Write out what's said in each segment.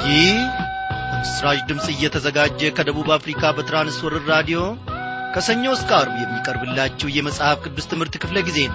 ይህ ምስራች ድምጽ እየተዘጋጀ ከደቡብ አፍሪካ በትራንስወርልድ ራዲዮ ከሰኞ እስከ ዓርብ የሚቀርብላችሁ የመጽሐፍ ቅዱስ ትምህርት ክፍለ ጊዜ ነው።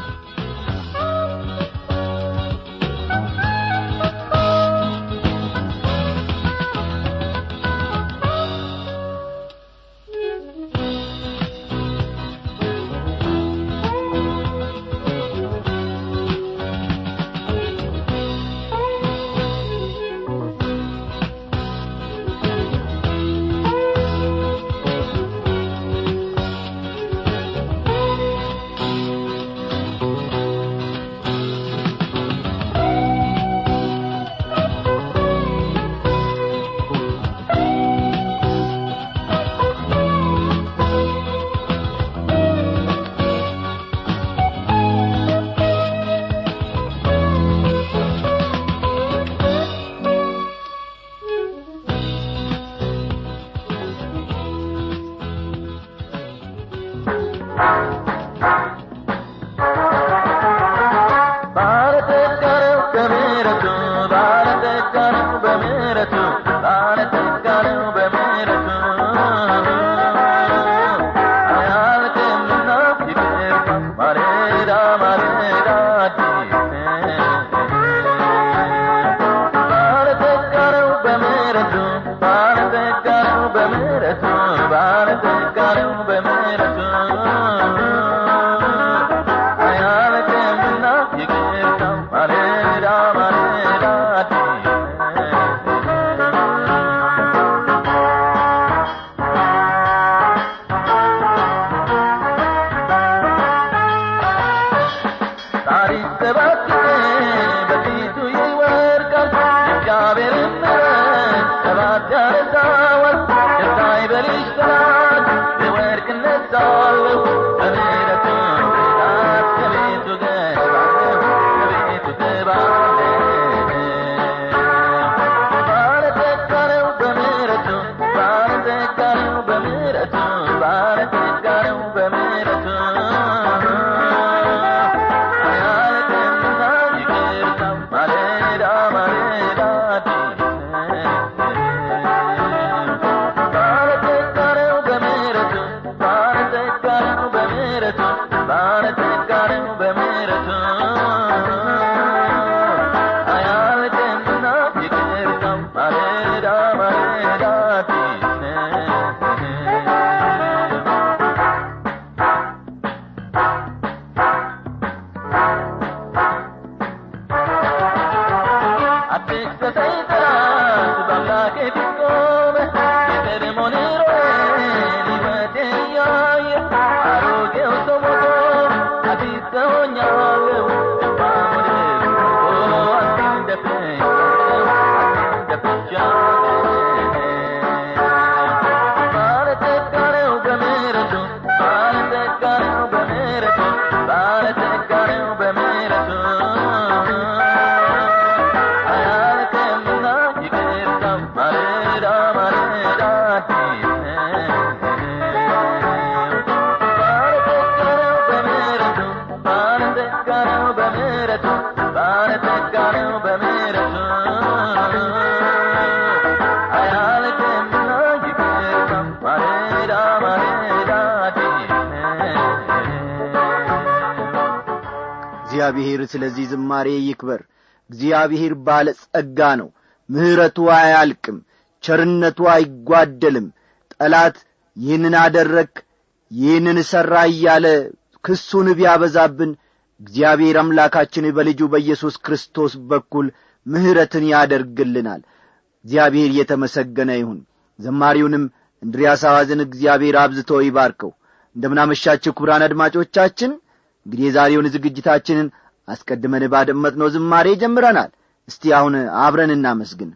እግዚአብሔር ስለዚህ ዝማሬ ይክበር። እግዚአብሔር ባለ ጸጋ ነው፣ ምህረቱ አያልቅም፣ ቸርነቱ አይጓደልም። ጠላት ይህንን አደረክ ይህንን ሰራ እያለ ክሱን ቢያበዛብን እግዚአብሔር አምላካችን በልጁ በኢየሱስ ክርስቶስ በኩል ምህረትን ያደርግልናል። እግዚአብሔር የተመሰገነ ይሁን። ዘማሪውንም እንድሪያስ አዋዝን እግዚአብሔር አብዝቶ ይባርከው። እንደምናመሻችሁ ክቡራን አድማጮቻችን፣ እንግዲህ የዛሬውን ዝግጅታችንን አስቀድመን ባደመጥነው ዝማሬ ጀምረናል። እስቲ አሁን አብረን እናመስግን።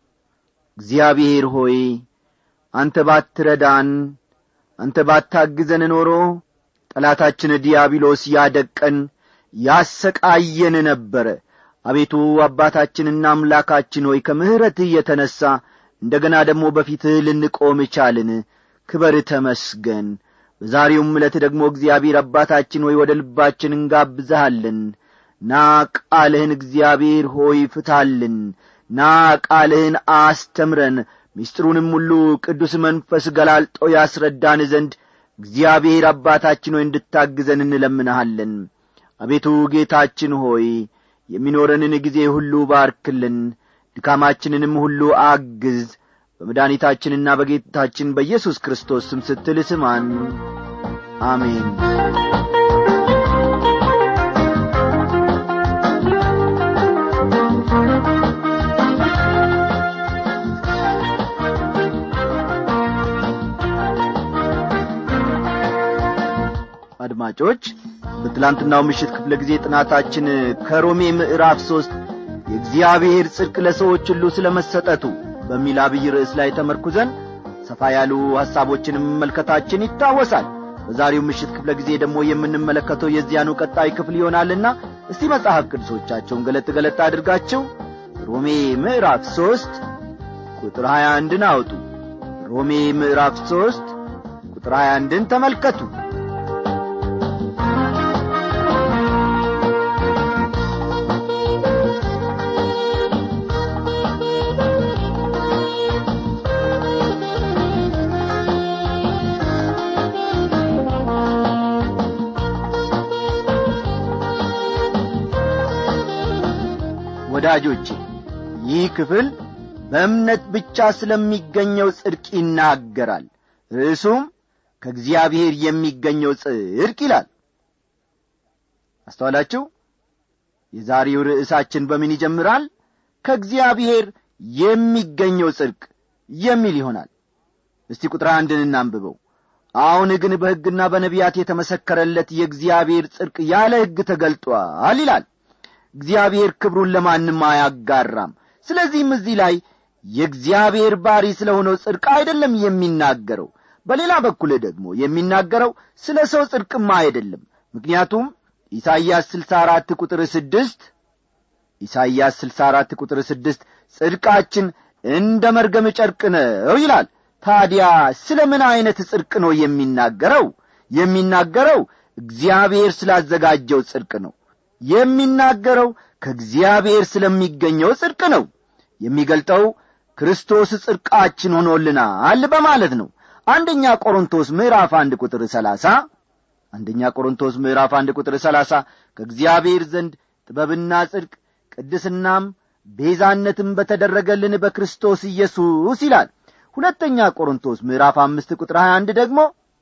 እግዚአብሔር ሆይ አንተ ባትረዳን፣ አንተ ባታግዘን ኖሮ ጠላታችን ዲያብሎስ ያደቀን ያሰቃየን ነበር። አቤቱ አባታችንና አምላካችን ሆይ ከምህረትህ የተነሳ እንደገና ደግሞ በፊትህ ልንቆም ቻልን። ክብር ተመስገን። በዛሬውም ዕለት ደግሞ እግዚአብሔር አባታችን ሆይ ወደ ልባችን እንጋብዛለን። ና ቃልህን እግዚአብሔር ሆይ ፍታልን፣ ና ቃልህን አስተምረን ምስጢሩንም ሁሉ ቅዱስ መንፈስ ገላልጦ ያስረዳን ዘንድ እግዚአብሔር አባታችን ሆይ እንድታግዘን እንለምንሃለን። አቤቱ ጌታችን ሆይ የሚኖረንን ጊዜ ሁሉ ባርክልን፣ ድካማችንንም ሁሉ አግዝ። በመድኃኒታችንና በጌታችን በኢየሱስ ክርስቶስ ስም ስትል ስማን። አሜን። አድማጮች በትላንትናው ምሽት ክፍለ ጊዜ ጥናታችን ከሮሜ ምዕራፍ 3 የእግዚአብሔር ጽድቅ ለሰዎች ሁሉ ስለመሰጠቱ በሚል አብይ ርዕስ ላይ ተመርኩዘን ሰፋ ያሉ ሐሳቦችን መመልከታችን ይታወሳል። በዛሬው ምሽት ክፍለ ጊዜ ደግሞ የምንመለከተው የዚያኑ ቀጣይ ክፍል ይሆናልና እስቲ መጽሐፍ ቅዱሶቻችሁን ገለጥ አድርጋችሁ ሮሜ ምዕራፍ 3 ቁጥር 21 አውጡ። ሮሜ ምዕራፍ 3 ቁጥር 21 ተመልከቱ። ወዳጆቼ ይህ ክፍል በእምነት ብቻ ስለሚገኘው ጽድቅ ይናገራል። ርዕሱም ከእግዚአብሔር የሚገኘው ጽድቅ ይላል። አስተዋላችሁ? የዛሬው ርዕሳችን በምን ይጀምራል? ከእግዚአብሔር የሚገኘው ጽድቅ የሚል ይሆናል። እስቲ ቁጥር 1 እናንብበው። አሁን ግን በሕግና በነቢያት የተመሰከረለት የእግዚአብሔር ጽድቅ ያለ ሕግ ተገልጧል ይላል። እግዚአብሔር ክብሩን ለማንም አያጋራም። ስለዚህም እዚህ ላይ የእግዚአብሔር ባሪ ስለሆነው ጽድቅ አይደለም የሚናገረው። በሌላ በኩል ደግሞ የሚናገረው ስለ ሰው ጽድቅማ አይደለም። ምክንያቱም ኢሳይያስ 64 ቁጥር 6 ጽድቃችን እንደ መርገም ጨርቅ ነው ይላል። ታዲያ ስለ ምን አይነት ጽድቅ ነው የሚናገረው? የሚናገረው እግዚአብሔር ስላዘጋጀው ጽድቅ ነው። የሚናገረው ከእግዚአብሔር ስለሚገኘው ጽድቅ ነው። የሚገልጠው ክርስቶስ ጽድቃችን ሆኖልናል በማለት ነው። አንደኛ ቆሮንቶስ ምዕራፍ 1 ቁጥር 30 ከእግዚአብሔር ዘንድ ጥበብና ጽድቅ ቅድስናም ቤዛነትም በተደረገልን በክርስቶስ ኢየሱስ ይላል። ሁለተኛ ቆሮንቶስ ምዕራፍ 5 ቁጥር 21 ደግሞ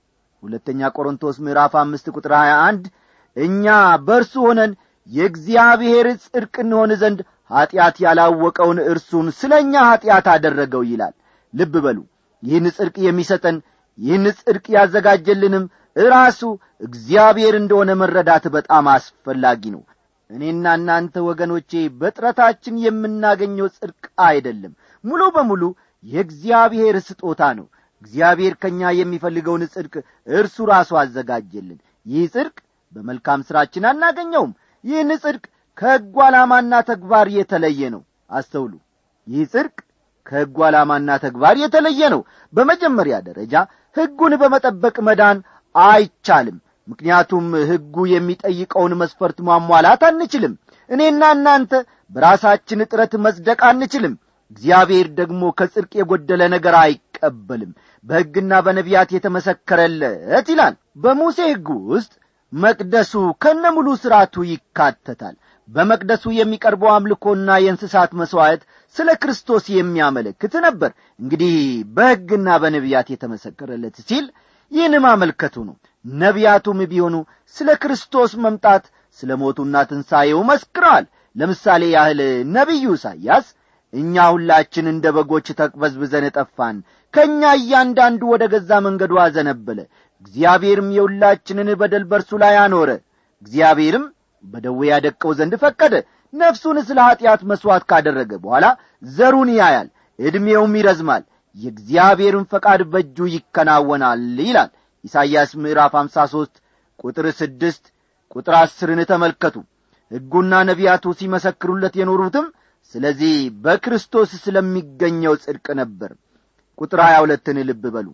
እኛ በእርሱ ሆነን የእግዚአብሔር ጽድቅ እንሆን ዘንድ ኀጢአት ያላወቀውን እርሱን ስለኛ ኀጢአት አደረገው ይላል። ልብ በሉ፣ ይህን ጽድቅ የሚሰጠን ይህን ጽድቅ ያዘጋጀልንም ራሱ እግዚአብሔር እንደሆነ መረዳት በጣም አስፈላጊ ነው። እኔና እናንተ ወገኖቼ በጥረታችን የምናገኘው ጽድቅ አይደለም፣ ሙሉ በሙሉ የእግዚአብሔር ስጦታ ነው። እግዚአብሔር ከኛ የሚፈልገውን ጽድቅ እርሱ ራሱ አዘጋጀልን። ይህ ጽድቅ በመልካም ሥራችን አናገኘውም። ይህን ጽድቅ ከሕጉ ዓላማና ተግባር የተለየ ነው። አስተውሉ፣ ይህ ጽድቅ ከሕጉ ዓላማና ተግባር የተለየ ነው። በመጀመሪያ ደረጃ ሕጉን በመጠበቅ መዳን አይቻልም። ምክንያቱም ሕጉ የሚጠይቀውን መስፈርት ማሟላት አንችልም። እኔና እናንተ በራሳችን ጥረት መጽደቅ አንችልም። እግዚአብሔር ደግሞ ከጽድቅ የጎደለ ነገር አይቀበልም። በሕግና በነቢያት የተመሰከረለት ይላል። በሙሴ ሕግ ውስጥ መቅደሱ ከነሙሉ ሥርዓቱ ይካተታል። በመቅደሱ የሚቀርበው አምልኮና የእንስሳት መሥዋዕት ስለ ክርስቶስ የሚያመለክት ነበር። እንግዲህ በሕግና በነቢያት የተመሰከረለት ሲል ይህን ማመልከቱ ነው። ነቢያቱም ቢሆኑ ስለ ክርስቶስ መምጣት፣ ስለ ሞቱና ትንሣኤው መስክረዋል። ለምሳሌ ያህል ነቢዩ ኢሳይያስ እኛ ሁላችን እንደ በጎች ተቅበዝብዘን ጠፋን፣ ከእኛ እያንዳንዱ ወደ ገዛ መንገዱ አዘነበለ፣ እግዚአብሔርም የሁላችንን በደል በርሱ ላይ አኖረ፣ እግዚአብሔርም በደዌ ያደቀው ዘንድ ፈቀደ፣ ነፍሱን ስለ ኀጢአት መሥዋዕት ካደረገ በኋላ ዘሩን ያያል፣ ዕድሜውም ይረዝማል፣ የእግዚአብሔርን ፈቃድ በእጁ ይከናወናል ይላል። ኢሳይያስ ምዕራፍ 53 ቁጥር 6 ቁጥር 10 ተመልከቱ። ሕጉና ነቢያቱ ሲመሰክሩለት የኖሩትም ስለዚህ በክርስቶስ ስለሚገኘው ጽድቅ ነበር። ቁጥር 22 ልብ በሉ።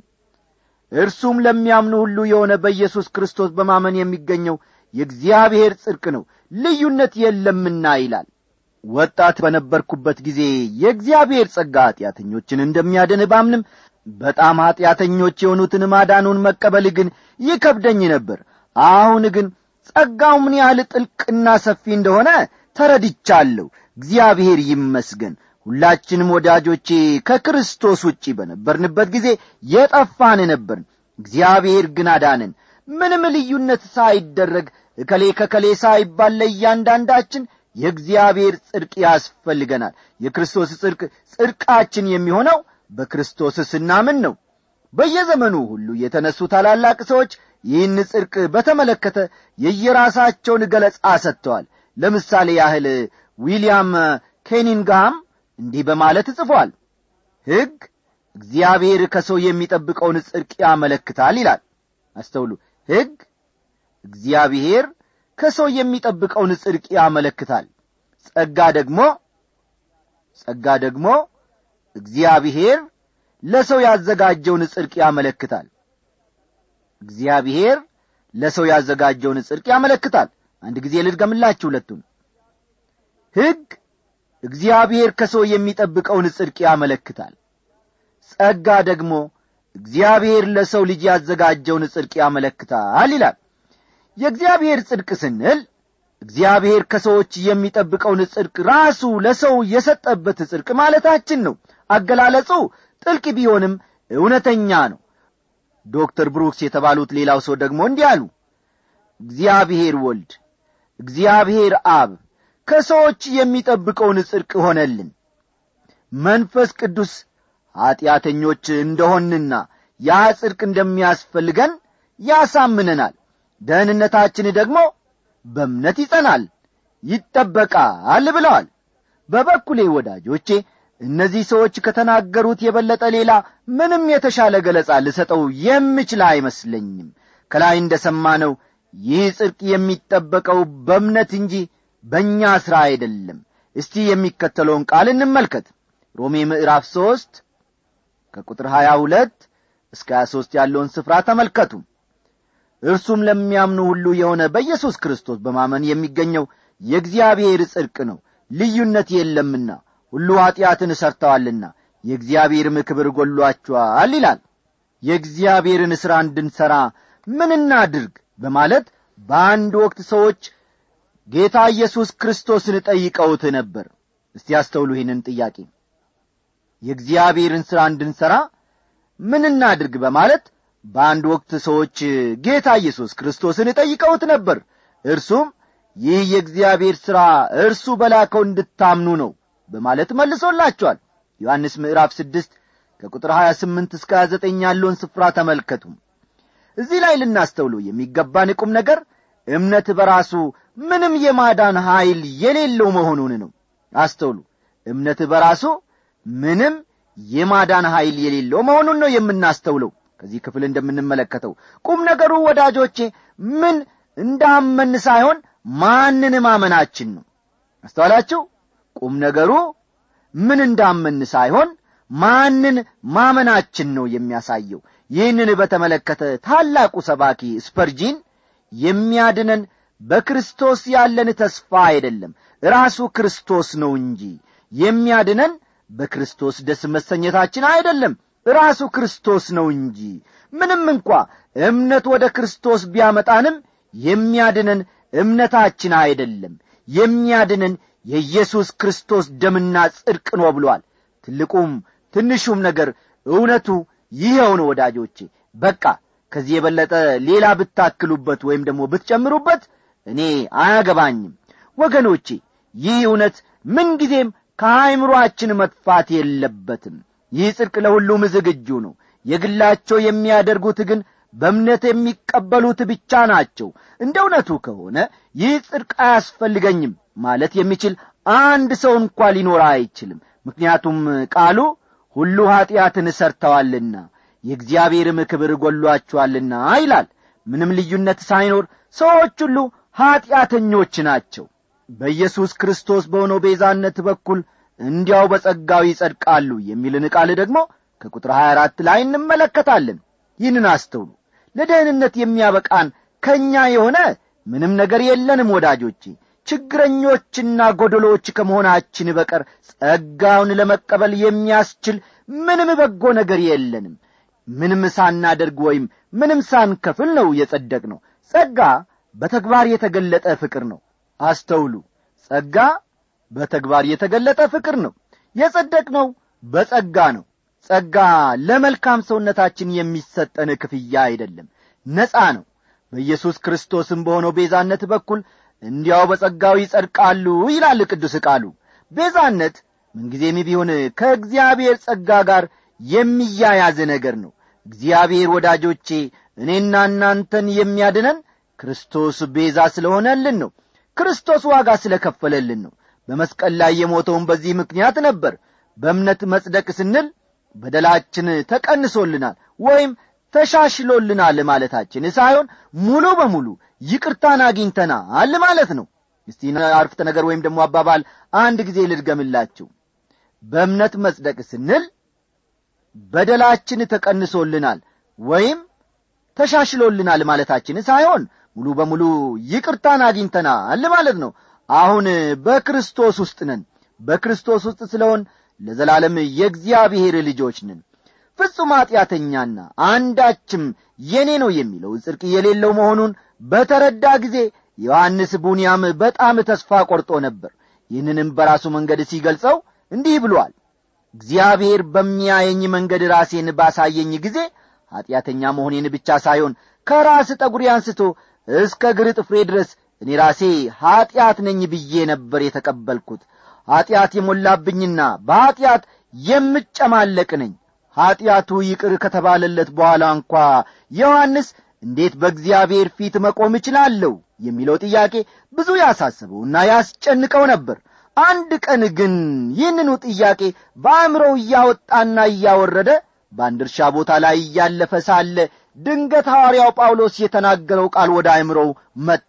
እርሱም ለሚያምኑ ሁሉ የሆነ በኢየሱስ ክርስቶስ በማመን የሚገኘው የእግዚአብሔር ጽድቅ ነው፣ ልዩነት የለምና ይላል። ወጣት በነበርኩበት ጊዜ የእግዚአብሔር ጸጋ ኃጢአተኞችን እንደሚያድን ባምንም በጣም ኃጢአተኞች የሆኑትን ማዳኑን መቀበል ግን ይከብደኝ ነበር። አሁን ግን ጸጋው ምን ያህል ጥልቅና ሰፊ እንደሆነ ተረድቻለሁ። እግዚአብሔር ይመስገን። ሁላችንም ወዳጆቼ ከክርስቶስ ውጪ በነበርንበት ጊዜ የጠፋን ነበርን። እግዚአብሔር ግን አዳነን። ምንም ልዩነት ሳይደረግ እከሌ ከከሌ ሳይባል ለእያንዳንዳችን የእግዚአብሔር ጽድቅ ያስፈልገናል። የክርስቶስ ጽድቅ ጽድቃችን የሚሆነው በክርስቶስ ስናምን ነው። በየዘመኑ ሁሉ የተነሱ ታላላቅ ሰዎች ይህን ጽድቅ በተመለከተ የየራሳቸውን ገለጻ ሰጥተዋል። ለምሳሌ ያህል ዊሊያም ኬኒንግሃም እንዲህ በማለት ጽፏል። ሕግ እግዚአብሔር ከሰው የሚጠብቀውን ጽድቅ ያመለክታል ይላል። አስተውሉ። ሕግ እግዚአብሔር ከሰው የሚጠብቀውን ጽድቅ ያመለክታል። ጸጋ ደግሞ እግዚአብሔር ለሰው ያዘጋጀውን ጽድቅ ያመለክታል። እግዚአብሔር ለሰው ያዘጋጀውን ጽድቅ ያመለክታል። አንድ ጊዜ ልድገምላችሁ ሁለቱን። ሕግ እግዚአብሔር ከሰው የሚጠብቀውን ጽድቅ ያመለክታል። ጸጋ ደግሞ እግዚአብሔር ለሰው ልጅ ያዘጋጀውን ጽድቅ ያመለክታል ይላል። የእግዚአብሔር ጽድቅ ስንል እግዚአብሔር ከሰዎች የሚጠብቀውን ጽድቅ ራሱ ለሰው የሰጠበት ጽድቅ ማለታችን ነው። አገላለጹ ጥልቅ ቢሆንም እውነተኛ ነው። ዶክተር ብሩክስ የተባሉት ሌላው ሰው ደግሞ እንዲህ አሉ። እግዚአብሔር ወልድ፣ እግዚአብሔር አብ ከሰዎች የሚጠብቀውን ጽድቅ ሆነልን። መንፈስ ቅዱስ ኃጢአተኞች እንደሆንና ያ ጽድቅ እንደሚያስፈልገን ያሳምነናል። ደህንነታችን ደግሞ በእምነት ይጸናል፣ ይጠበቃል ብለዋል። በበኩሌ ወዳጆቼ እነዚህ ሰዎች ከተናገሩት የበለጠ ሌላ ምንም የተሻለ ገለጻ ልሰጠው የምችል አይመስለኝም። ከላይ እንደሰማነው ይህ ጽድቅ የሚጠበቀው በእምነት እንጂ በእኛ ሥራ አይደለም። እስቲ የሚከተለውን ቃል እንመልከት። ሮሜ ምዕራፍ 3 ከቁጥር 22 እስከ 23 ያለውን ስፍራ ተመልከቱ። እርሱም ለሚያምኑ ሁሉ የሆነ በኢየሱስ ክርስቶስ በማመን የሚገኘው የእግዚአብሔር ጽድቅ ነው፣ ልዩነት የለምና ሁሉ ኃጢአትን ሰርተዋልና የእግዚአብሔርም ክብር ጎሏቸዋል ይላል። የእግዚአብሔርን ሥራ እንድንሠራ ምን እናድርግ በማለት በአንድ ወቅት ሰዎች ጌታ ኢየሱስ ክርስቶስን ጠይቀውት ነበር። እስቲ አስተውሉ ይህንን ጥያቄ። የእግዚአብሔርን ሥራ እንድንሠራ ምን እናድርግ በማለት በአንድ ወቅት ሰዎች ጌታ ኢየሱስ ክርስቶስን ጠይቀውት ነበር። እርሱም ይህ የእግዚአብሔር ሥራ እርሱ በላከው እንድታምኑ ነው በማለት መልሶላቸዋል። ዮሐንስ ምዕራፍ 6 ከቁጥር 28 እስከ 29 ያለውን ስፍራ ተመልከቱ። እዚህ ላይ ልናስተውሉ የሚገባን ቁም ነገር እምነት በራሱ ምንም የማዳን ኃይል የሌለው መሆኑን ነው። አስተውሉ። እምነት በራሱ ምንም የማዳን ኃይል የሌለው መሆኑን ነው የምናስተውለው። ከዚህ ክፍል እንደምንመለከተው ቁም ነገሩ ወዳጆቼ ምን እንዳመን ሳይሆን ማንን ማመናችን ነው። አስተዋላችሁ? ቁም ነገሩ ምን እንዳመን ሳይሆን ማንን ማመናችን ነው የሚያሳየው። ይህንን በተመለከተ ታላቁ ሰባኪ ስፐርጂን የሚያድነን በክርስቶስ ያለን ተስፋ አይደለም ራሱ ክርስቶስ ነው እንጂ፣ የሚያድነን በክርስቶስ ደስ መሰኘታችን አይደለም ራሱ ክርስቶስ ነው እንጂ። ምንም እንኳ እምነት ወደ ክርስቶስ ቢያመጣንም የሚያድነን እምነታችን አይደለም፣ የሚያድነን የኢየሱስ ክርስቶስ ደምና ጽድቅ ነው ብሏል። ትልቁም ትንሹም ነገር እውነቱ ይሄው ነው ወዳጆቼ። በቃ ከዚህ የበለጠ ሌላ ብታክሉበት ወይም ደግሞ ብትጨምሩበት እኔ አያገባኝም። ወገኖቼ ይህ እውነት ምንጊዜም ከአእምሮአችን መጥፋት የለበትም። ይህ ጽድቅ ለሁሉም ዝግጁ ነው። የግላቸው የሚያደርጉት ግን በእምነት የሚቀበሉት ብቻ ናቸው። እንደ እውነቱ ከሆነ ይህ ጽድቅ አያስፈልገኝም ማለት የሚችል አንድ ሰው እንኳን ሊኖር አይችልም። ምክንያቱም ቃሉ ሁሉ ኃጢአትን ሰርተዋልና የእግዚአብሔርም ክብር ጎሏቸዋልና ይላል። ምንም ልዩነት ሳይኖር ሰዎች ሁሉ ኃጢአተኞች ናቸው። በኢየሱስ ክርስቶስ በሆነው ቤዛነት በኩል እንዲያው በጸጋው ይጸድቃሉ የሚልን ቃል ደግሞ ከቁጥር 24 ላይ እንመለከታለን። ይህንን አስተውሉ። ለደህንነት የሚያበቃን ከኛ የሆነ ምንም ነገር የለንም ወዳጆቼ። ችግረኞችና ጎደሎች ከመሆናችን በቀር ጸጋውን ለመቀበል የሚያስችል ምንም በጎ ነገር የለንም። ምንም ሳናደርግ ወይም ምንም ሳንከፍል ነው የጸደቅነው። ጸጋ በተግባር የተገለጠ ፍቅር ነው። አስተውሉ፣ ጸጋ በተግባር የተገለጠ ፍቅር ነው። የጸደቅነው በጸጋ ነው። ጸጋ ለመልካም ሰውነታችን የሚሰጠን ክፍያ አይደለም፣ ነፃ ነው። በኢየሱስ ክርስቶስም በሆነው ቤዛነት በኩል እንዲያው በጸጋው ይጸድቃሉ ይላል ቅዱስ ቃሉ። ቤዛነት ምንጊዜም ቢሆን ከእግዚአብሔር ጸጋ ጋር የሚያያዝ ነገር ነው። እግዚአብሔር ወዳጆቼ እኔና እናንተን የሚያድነን ክርስቶስ ቤዛ ስለሆነልን ነው። ክርስቶስ ዋጋ ስለከፈለልን ነው። በመስቀል ላይ የሞተውን በዚህ ምክንያት ነበር። በእምነት መጽደቅ ስንል በደላችን ተቀንሶልናል ወይም ተሻሽሎልናል ማለታችን ሳይሆን ሙሉ በሙሉ ይቅርታን አግኝተናል ማለት ነው። እስቲ አረፍተ ነገር ወይም ደግሞ አባባል አንድ ጊዜ ልድገምላችሁ። በእምነት መጽደቅ ስንል በደላችን ተቀንሶልናል ወይም ተሻሽሎልናል ማለታችን ሳይሆን ሙሉ በሙሉ ይቅርታን አግኝተናል ማለት ነው። አሁን በክርስቶስ ውስጥ ነን። በክርስቶስ ውስጥ ስለሆን ለዘላለም የእግዚአብሔር ልጆች ነን። ፍጹም ኃጢአተኛና አንዳችም የኔ ነው የሚለው ጽድቅ የሌለው መሆኑን በተረዳ ጊዜ ዮሐንስ ቡንያም በጣም ተስፋ ቆርጦ ነበር። ይህንንም በራሱ መንገድ ሲገልጸው እንዲህ ብሏል። እግዚአብሔር በሚያየኝ መንገድ ራሴን ባሳየኝ ጊዜ ኃጢአተኛ መሆኔን ብቻ ሳይሆን ከራስ ጠጉሬ አንስቶ እስከ እግር ጥፍሬ ድረስ እኔ ራሴ ኃጢአት ነኝ ብዬ ነበር የተቀበልኩት። ኃጢአት የሞላብኝና በኃጢአት የምጨማለቅ ነኝ። ኃጢአቱ ይቅር ከተባለለት በኋላ እንኳ ዮሐንስ እንዴት በእግዚአብሔር ፊት መቆም እችላለሁ የሚለው ጥያቄ ብዙ ያሳስበውና ያስጨንቀው ነበር። አንድ ቀን ግን ይህንኑ ጥያቄ በአእምሮው እያወጣና እያወረደ በአንድ እርሻ ቦታ ላይ እያለፈ ሳለ ድንገት ሐዋርያው ጳውሎስ የተናገረው ቃል ወደ አእምሮው መጣ።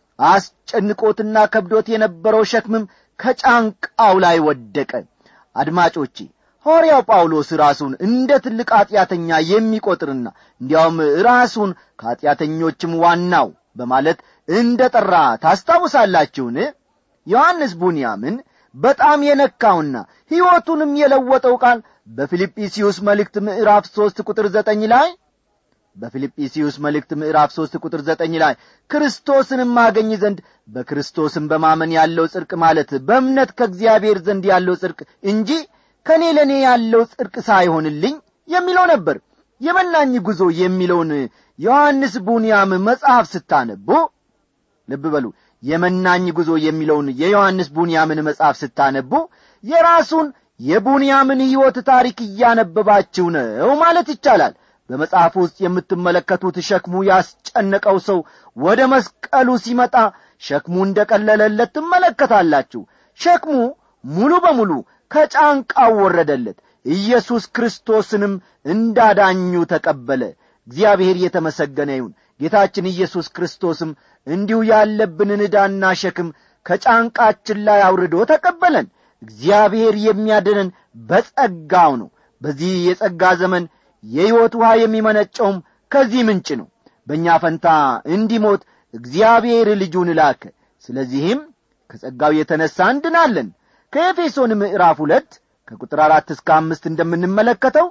አስጨንቆትና ከብዶት የነበረው ሸክምም ከጫንቃው ላይ ወደቀ። አድማጮቼ ሐዋርያው ጳውሎስ ራሱን እንደ ትልቅ ኃጢአተኛ የሚቆጥርና እንዲያውም ራሱን ከኃጢአተኞችም ዋናው በማለት እንደጠራ ታስታውሳላችሁን? ዮሐንስ ቡንያምን በጣም የነካውና ሕይወቱንም የለወጠው ቃል በፊልጵስዩስ መልእክት ምዕራፍ 3 ቁጥር 9 ላይ በፊልጵስዩስ መልእክት ምዕራፍ 3 ቁጥር 9 ላይ ክርስቶስንም ማገኝ ዘንድ በክርስቶስም በማመን ያለው ጽድቅ ማለት በእምነት ከእግዚአብሔር ዘንድ ያለው ጽድቅ እንጂ ከኔ ለኔ ያለው ጽድቅ ሳይሆንልኝ የሚለው ነበር። የመናኝ ጉዞ የሚለውን ዮሐንስ ቡንያም መጽሐፍ ስታነቡ ልብ በሉ። የመናኝ ጉዞ የሚለውን የዮሐንስ ቡንያምን መጽሐፍ ስታነቡ የራሱን የቡንያምን ሕይወት ታሪክ እያነበባችሁ ነው ማለት ይቻላል። በመጽሐፍ ውስጥ የምትመለከቱት ሸክሙ ያስጨነቀው ሰው ወደ መስቀሉ ሲመጣ ሸክሙ እንደቀለለለት ትመለከታላችሁ። ሸክሙ ሙሉ በሙሉ ከጫንቃው ወረደለት። ኢየሱስ ክርስቶስንም እንዳዳኙ ተቀበለ። እግዚአብሔር የተመሰገነ ይሁን። ጌታችን ኢየሱስ ክርስቶስም እንዲሁ ያለብንን ዕዳና ሸክም ከጫንቃችን ላይ አውርዶ ተቀበለን። እግዚአብሔር የሚያድነን በጸጋው ነው። በዚህ የጸጋ ዘመን የሕይወት ውሃ የሚመነጨውም ከዚህ ምንጭ ነው። በእኛ ፈንታ እንዲሞት እግዚአብሔር ልጁን ላከ። ስለዚህም ከጸጋው የተነሳ እንድናለን። ከኤፌሶን ምዕራፍ 2 ከቁጥር 4 እስከ 5 እንደምንመለከተው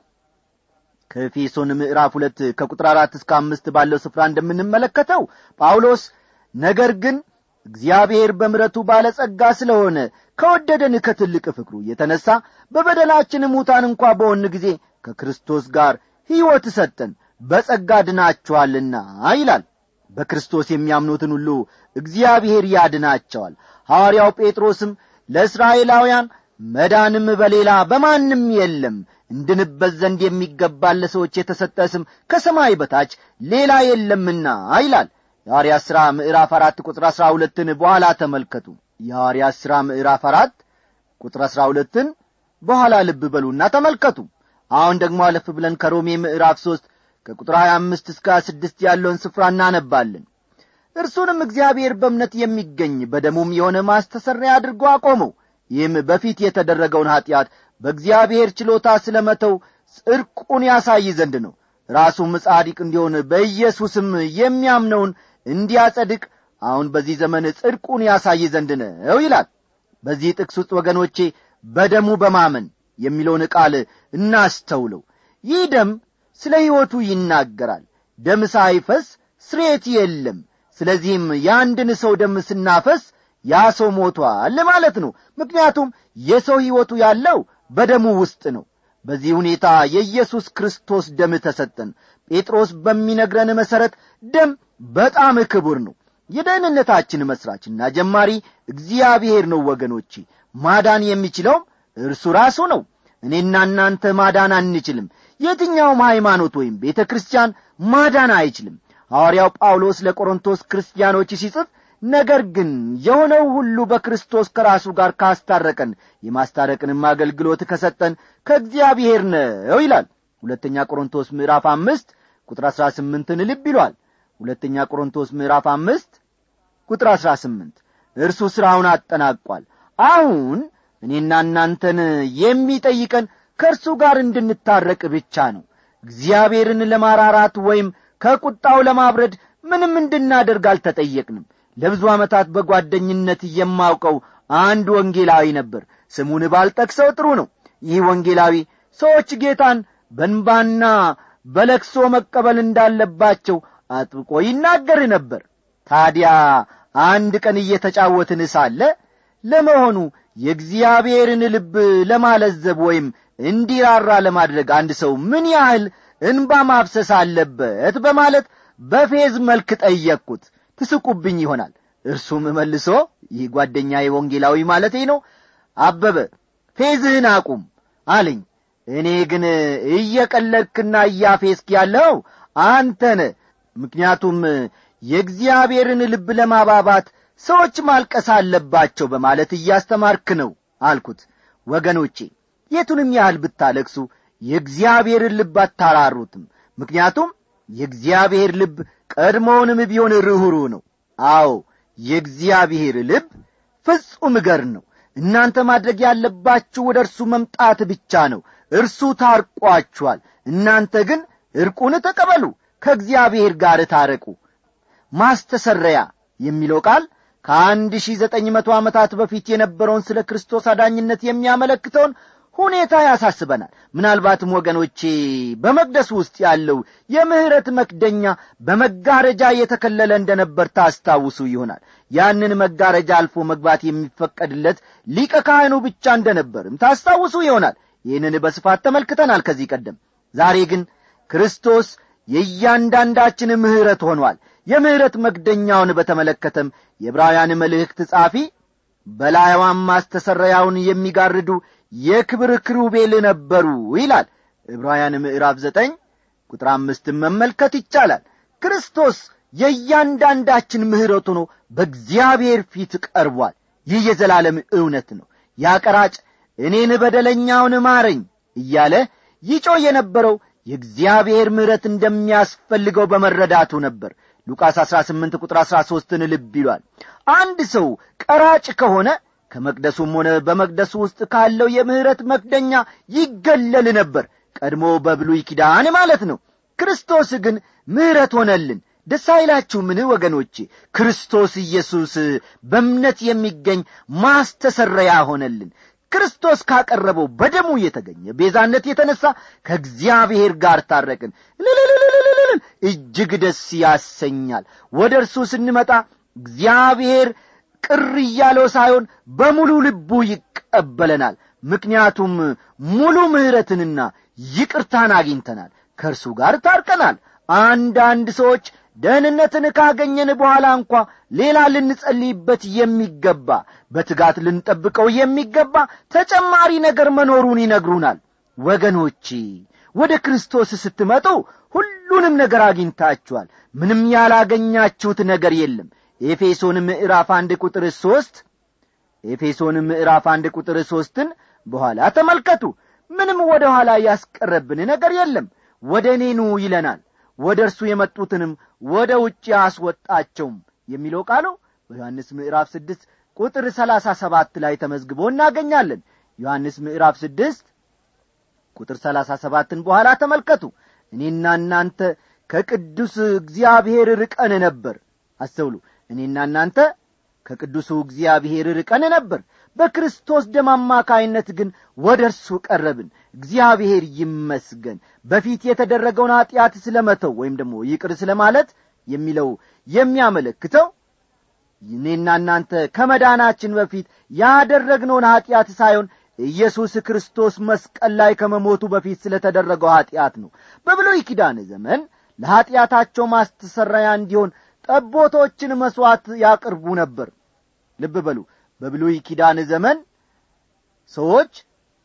ከኤፌሶን ምዕራፍ 2 ከቁጥር 4 እስከ 5 ባለው ስፍራ እንደምንመለከተው ጳውሎስ ነገር ግን እግዚአብሔር በምሕረቱ ባለጸጋ ስለሆነ ከወደደን ከትልቅ ፍቅሩ የተነሳ በበደላችን ሙታን እንኳ በሆን ጊዜ ከክርስቶስ ጋር ሕይወት ሰጠን፣ በጸጋ ድናችኋልና ይላል። በክርስቶስ የሚያምኑትን ሁሉ እግዚአብሔር ያድናቸዋል። ሐዋርያው ጴጥሮስም ለእስራኤላውያን መዳንም በሌላ በማንም የለም፣ እንድንበት ዘንድ የሚገባል ለሰዎች የተሰጠ ስም ከሰማይ በታች ሌላ የለምና ይላል። የሐዋርያት ሥራ ምዕራፍ 4 ቁጥር 12ን በኋላ ተመልከቱ። የሐዋርያት ሥራ ምዕራፍ 4 ቁጥር 12ን በኋላ ልብ በሉና ተመልከቱ። አሁን ደግሞ አለፍ ብለን ከሮሜ ምዕራፍ 3 ከቁጥር 25 እስከ 26 ያለውን ስፍራ እናነባለን። እርሱንም እግዚአብሔር በእምነት የሚገኝ በደሙም የሆነ ማስተሰሪያ አድርጎ አቆመው። ይህም በፊት የተደረገውን ኃጢአት በእግዚአብሔር ችሎታ ስለመተው ጽድቁን ያሳይ ዘንድ ነው። ራሱም ጻድቅ እንዲሆን በኢየሱስም የሚያምነውን እንዲያጸድቅ አሁን በዚህ ዘመን ጽድቁን ያሳይ ዘንድ ነው ይላል። በዚህ ጥቅስ ውስጥ ወገኖቼ በደሙ በማመን የሚለውን ቃል እናስተውለው። ይህ ደም ስለ ሕይወቱ ይናገራል። ደም ሳይፈስ ስርየት የለም። ስለዚህም የአንድን ሰው ደም ስናፈስ ያ ሰው ሞቷል ማለት ነው። ምክንያቱም የሰው ሕይወቱ ያለው በደሙ ውስጥ ነው። በዚህ ሁኔታ የኢየሱስ ክርስቶስ ደም ተሰጠን። ጴጥሮስ በሚነግረን መሠረት ደም በጣም ክቡር ነው። የደህንነታችን መሥራችና ጀማሪ እግዚአብሔር ነው ወገኖቼ። ማዳን የሚችለውም እርሱ ራሱ ነው። እኔና እናንተ ማዳን አንችልም። የትኛውም ሃይማኖት ወይም ቤተ ክርስቲያን ማዳን አይችልም። ሐዋርያው ጳውሎስ ለቆሮንቶስ ክርስቲያኖች ሲጽፍ ነገር ግን የሆነው ሁሉ በክርስቶስ ከራሱ ጋር ካስታረቀን የማስታረቅንም አገልግሎት ከሰጠን ከእግዚአብሔር ነው ይላል። ሁለተኛ ቆሮንቶስ ምዕራፍ 5 ቁጥር 18ን ልብ ይሏል። ሁለተኛ ቆሮንቶስ ምዕራፍ 5 ቁጥር 18 እርሱ ሥራውን አጠናቋል። አሁን እኔና እናንተን የሚጠይቀን ከእርሱ ጋር እንድንታረቅ ብቻ ነው። እግዚአብሔርን ለማራራት ወይም ከቁጣው ለማብረድ ምንም እንድናደርግ አልተጠየቅንም። ለብዙ ዓመታት በጓደኝነት የማውቀው አንድ ወንጌላዊ ነበር። ስሙን ባልጠቅሰው ጥሩ ነው። ይህ ወንጌላዊ ሰዎች ጌታን በእንባና በለቅሶ መቀበል እንዳለባቸው አጥብቆ ይናገር ነበር። ታዲያ አንድ ቀን እየተጫወትን ሳለ ለመሆኑ የእግዚአብሔርን ልብ ለማለዘብ ወይም እንዲራራ ለማድረግ አንድ ሰው ምን ያህል እንባ ማፍሰስ አለበት በማለት በፌዝ መልክ ጠየቅኩት። ትስቁብኝ ይሆናል። እርሱም መልሶ ይህ ጓደኛዬ ወንጌላዊ ማለቴ ነው፣ አበበ ፌዝህን አቁም አለኝ። እኔ ግን እየቀለድክና እያፌስክ ያለው አንተ ነህ። ምክንያቱም የእግዚአብሔርን ልብ ለማባባት ሰዎች ማልቀስ አለባቸው በማለት እያስተማርክ ነው አልኩት። ወገኖቼ የቱንም ያህል ብታለቅሱ የእግዚአብሔርን ልብ አታራሩትም። ምክንያቱም የእግዚአብሔር ልብ ቀድሞውንም ቢሆን ርኅሩህ ነው። አዎ የእግዚአብሔር ልብ ፍጹም ገር ነው። እናንተ ማድረግ ያለባችሁ ወደ እርሱ መምጣት ብቻ ነው። እርሱ ታርቋችኋል። እናንተ ግን እርቁን ተቀበሉ፣ ከእግዚአብሔር ጋር ታረቁ። ማስተሰረያ የሚለው ቃል ከ1900 ዓመታት በፊት የነበረውን ስለ ክርስቶስ አዳኝነት የሚያመለክተውን ሁኔታ ያሳስበናል። ምናልባትም ወገኖቼ በመቅደስ ውስጥ ያለው የምህረት መክደኛ በመጋረጃ የተከለለ እንደነበር ታስታውሱ ይሆናል። ያንን መጋረጃ አልፎ መግባት የሚፈቀድለት ሊቀ ካህኑ ብቻ እንደነበርም ታስታውሱ ይሆናል። ይህንን በስፋት ተመልክተናል ከዚህ ቀደም። ዛሬ ግን ክርስቶስ የእያንዳንዳችን ምህረት ሆኗል። የምህረት መክደኛውን በተመለከተም የዕብራውያን መልእክት ጻፊ በላይዋም ማስተሰረያውን የሚጋርዱ የክብር ክሩቤል ነበሩ ይላል። ዕብራውያን ምዕራፍ 9 ቁጥር 5 መመልከት ይቻላል። ክርስቶስ የእያንዳንዳችን ምህረት ሆኖ በእግዚአብሔር ፊት ቀርቧል። ይህ የዘላለም እውነት ነው። ያ ቀራጭ እኔን በደለኛውን ማረኝ እያለ ይጮህ የነበረው የእግዚአብሔር ምህረት እንደሚያስፈልገው በመረዳቱ ነበር። ሉቃስ 18 ቁጥር 13ን ልብ ይሏል። አንድ ሰው ቀራጭ ከሆነ ከመቅደሱም ሆነ በመቅደሱ ውስጥ ካለው የምህረት መክደኛ ይገለል ነበር። ቀድሞ በብሉይ ኪዳን ማለት ነው። ክርስቶስ ግን ምህረት ሆነልን። ደስ አይላችሁ ምን ወገኖቼ? ክርስቶስ ኢየሱስ በእምነት የሚገኝ ማስተሰረያ ሆነልን። ክርስቶስ ካቀረበው በደሙ የተገኘ ቤዛነት የተነሳ ከእግዚአብሔር ጋር ታረቅን። እጅግ ደስ ያሰኛል። ወደ እርሱ ስንመጣ እግዚአብሔር ቅር እያለው ሳይሆን በሙሉ ልቡ ይቀበለናል። ምክንያቱም ሙሉ ምህረትንና ይቅርታን አግኝተናል። ከእርሱ ጋር ታርቀናል። አንዳንድ ሰዎች ደህንነትን ካገኘን በኋላ እንኳ ሌላ ልንጸልይበት የሚገባ በትጋት ልንጠብቀው የሚገባ ተጨማሪ ነገር መኖሩን ይነግሩናል። ወገኖቼ ወደ ክርስቶስ ስትመጡ ሁሉንም ነገር አግኝታችኋል። ምንም ያላገኛችሁት ነገር የለም። ኤፌሶን ምዕራፍ 1 ቁጥር 3 ኤፌሶን ምዕራፍ 1 ቁጥር 3ን በኋላ ተመልከቱ። ምንም ወደ ኋላ ያስቀረብን ነገር የለም። ወደ እኔ ኑ ይለናል። ወደ እርሱ የመጡትንም ወደ ውጭ አስወጣቸውም የሚለው ቃሉ በዮሐንስ ምዕራፍ 6 ቁጥር 37 ላይ ተመዝግቦ እናገኛለን። ዮሐንስ ምዕራፍ 6 ቁጥር 37ን በኋላ ተመልከቱ። እኔና እናንተ ከቅዱስ እግዚአብሔር ርቀን ነበር። አስተውሉ። እኔና እናንተ ከቅዱሱ እግዚአብሔር ርቀን ነበር። በክርስቶስ ደም አማካይነት ግን ወደ እርሱ ቀረብን። እግዚአብሔር ይመስገን። በፊት የተደረገውን ኃጢአት ስለመተው ወይም ደግሞ ይቅር ስለማለት የሚለው የሚያመለክተው እኔና እናንተ ከመዳናችን በፊት ያደረግነውን ኃጢአት ሳይሆን ኢየሱስ ክርስቶስ መስቀል ላይ ከመሞቱ በፊት ስለተደረገው ኃጢአት ነው። በብሉይ ኪዳን ዘመን ለኃጢአታቸው ማስተሰረያ እንዲሆን ጠቦቶችን መስዋዕት ያቀርቡ ነበር። ልብ በሉ፣ በብሉይ ኪዳን ዘመን ሰዎች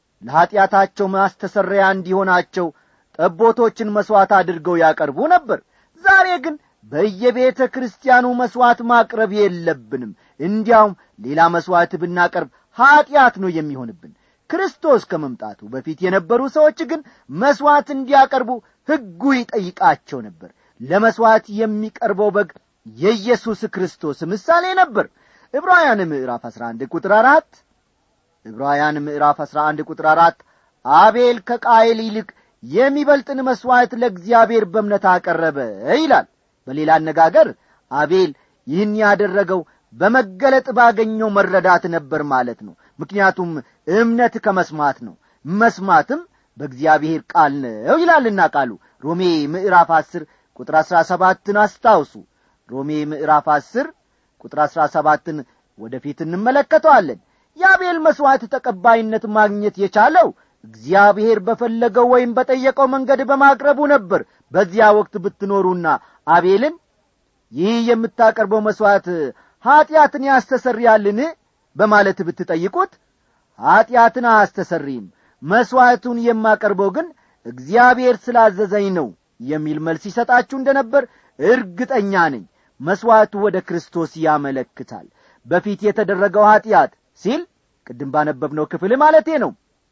ለኃጢአታቸው ማስተሰረያ እንዲሆናቸው ጠቦቶችን መስዋዕት አድርገው ያቀርቡ ነበር። ዛሬ ግን በየቤተ ክርስቲያኑ መስዋዕት ማቅረብ የለብንም። እንዲያውም ሌላ መስዋዕት ብናቀርብ ኃጢአት ነው የሚሆንብን። ክርስቶስ ከመምጣቱ በፊት የነበሩ ሰዎች ግን መስዋዕት እንዲያቀርቡ ሕጉ ይጠይቃቸው ነበር። ለመስዋዕት የሚቀርበው በግ የኢየሱስ ክርስቶስ ምሳሌ ነበር። ዕብራውያን ምዕራፍ 11 ቁጥር 4 ዕብራውያን ምዕራፍ 11 ቁጥር 4 አቤል ከቃየል ይልቅ የሚበልጥን መስዋዕት ለእግዚአብሔር በእምነት አቀረበ ይላል። በሌላ አነጋገር አቤል ይህን ያደረገው በመገለጥ ባገኘው መረዳት ነበር ማለት ነው። ምክንያቱም እምነት ከመስማት ነው፣ መስማትም በእግዚአብሔር ቃል ነው ይላልና ቃሉ። ሮሜ ምዕራፍ 10 ቁጥር 17ን አስታውሱ። ሮሜ ምዕራፍ 10 ቁጥር 17ን ወደፊት እንመለከተዋለን። የአቤል መስዋዕት ተቀባይነት ማግኘት የቻለው እግዚአብሔር በፈለገው ወይም በጠየቀው መንገድ በማቅረቡ ነበር። በዚያ ወቅት ብትኖሩና አቤልን ይህ የምታቀርበው መስዋዕት ኃጢአትን ያስተሰርያልን በማለት ብትጠይቁት ኃጢአትን አያስተሰርይም፣ መስዋዕቱን የማቀርበው ግን እግዚአብሔር ስላዘዘኝ ነው የሚል መልስ ይሰጣችሁ እንደነበር እርግጠኛ ነኝ። መስዋዕቱ ወደ ክርስቶስ ያመለክታል። በፊት የተደረገው ኃጢአት ሲል ቅድም ባነበብነው ክፍል ማለቴ ነው።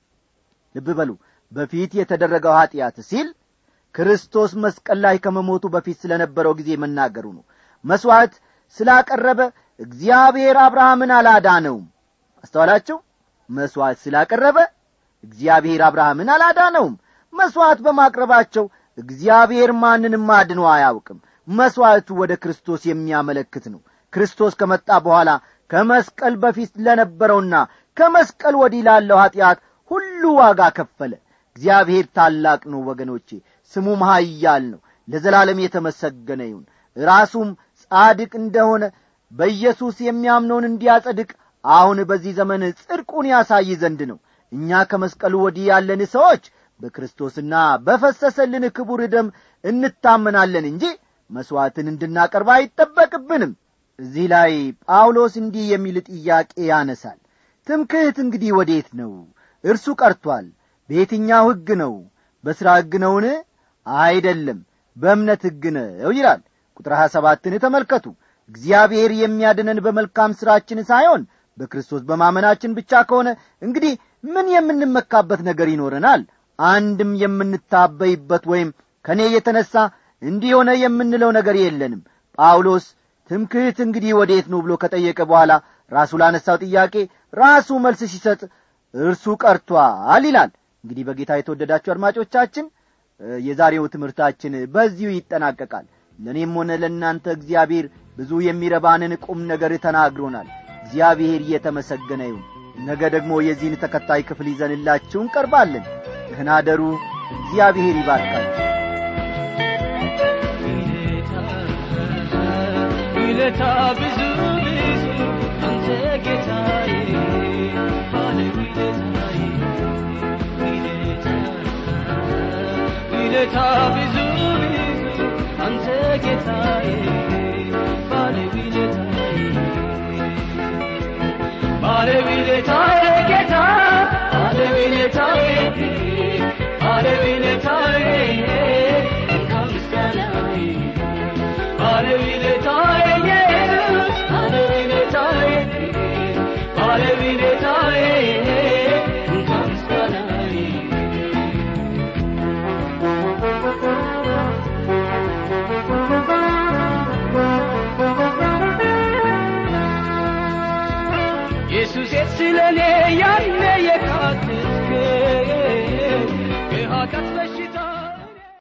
ልብ በሉ፣ በፊት የተደረገው ኃጢአት ሲል ክርስቶስ መስቀል ላይ ከመሞቱ በፊት ስለነበረው ጊዜ መናገሩ ነው። መስዋዕት ስላቀረበ እግዚአብሔር አብርሃምን አላዳነውም። አስተዋላችሁ? መስዋዕት ስላቀረበ እግዚአብሔር አብርሃምን አላዳነውም። መስዋዕት በማቅረባቸው እግዚአብሔር ማንንም አድኖ አያውቅም። መስዋዕቱ ወደ ክርስቶስ የሚያመለክት ነው። ክርስቶስ ከመጣ በኋላ ከመስቀል በፊት ለነበረውና ከመስቀል ወዲህ ላለው ኃጢአት ሁሉ ዋጋ ከፈለ። እግዚአብሔር ታላቅ ነው ወገኖቼ፣ ስሙም ኃያል ነው፣ ለዘላለም የተመሰገነ ይሁን። ራሱም ጻድቅ እንደሆነ በኢየሱስ የሚያምነውን እንዲያጸድቅ አሁን በዚህ ዘመን ጽድቁን ያሳይ ዘንድ ነው። እኛ ከመስቀሉ ወዲህ ያለን ሰዎች በክርስቶስና በፈሰሰልን ክቡር ደም እንታመናለን እንጂ መስዋዕትን እንድናቀርብ አይጠበቅብንም። እዚህ ላይ ጳውሎስ እንዲህ የሚል ጥያቄ ያነሳል። ትምክህት እንግዲህ ወዴት ነው? እርሱ ቀርቷል። በየትኛው ሕግ ነው? በሥራ ሕግ ነውን? አይደለም፣ በእምነት ሕግ ነው ይላል። ቁጥር 27ን ተመልከቱ። እግዚአብሔር የሚያድነን በመልካም ሥራችን ሳይሆን በክርስቶስ በማመናችን ብቻ ከሆነ እንግዲህ ምን የምንመካበት ነገር ይኖረናል? አንድም የምንታበይበት ወይም ከኔ የተነሳ እንዲሆነ የምንለው ነገር የለንም። ጳውሎስ ትምክህት እንግዲህ ወዴት ነው ብሎ ከጠየቀ በኋላ ራሱ ላነሳው ጥያቄ ራሱ መልስ ሲሰጥ እርሱ ቀርቷል ይላል። እንግዲህ በጌታ የተወደዳችሁ አድማጮቻችን የዛሬው ትምህርታችን በዚሁ ይጠናቀቃል። ለኔም ሆነ ለእናንተ እግዚአብሔር ብዙ የሚረባንን ቁም ነገር ተናግሮናል። እግዚአብሔር የተመሰገነ ይሁን። ነገ ደግሞ የዚህን ተከታይ ክፍል ይዘንላችሁ እንቀርባለን። ደህና ደሩ። እግዚአብሔር ይባርካችሁ። ውለታ ብዙ ብዙ አንተ ጌታዬ፣ ባለ ውለታዬ፣ ውለታ ብዙ ብዙ አንተ ጌታዬ፣ ባለ ውለታዬ፣ ባለ ውለታዬ